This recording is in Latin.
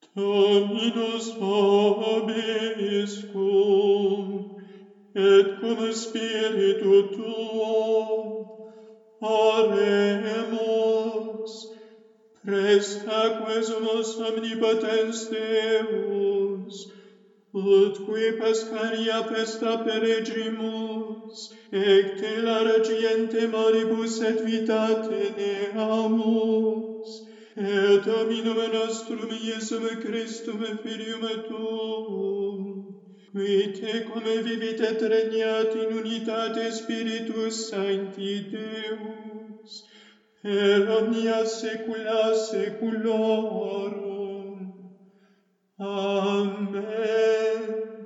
Dominus vobiscum, et cum spiritu tuo, oremus. Prestaque sumus omnipotens Deus, ut qui pescaria pesta peregimus, ecte largiente moribus et vitate neamus, et Dominum nostrum Iesum Christum Filium Tuum, qui tecum vivit et regnat in unitate Spiritus Sancti Deus, per omnia saecula saeculorum. Amen.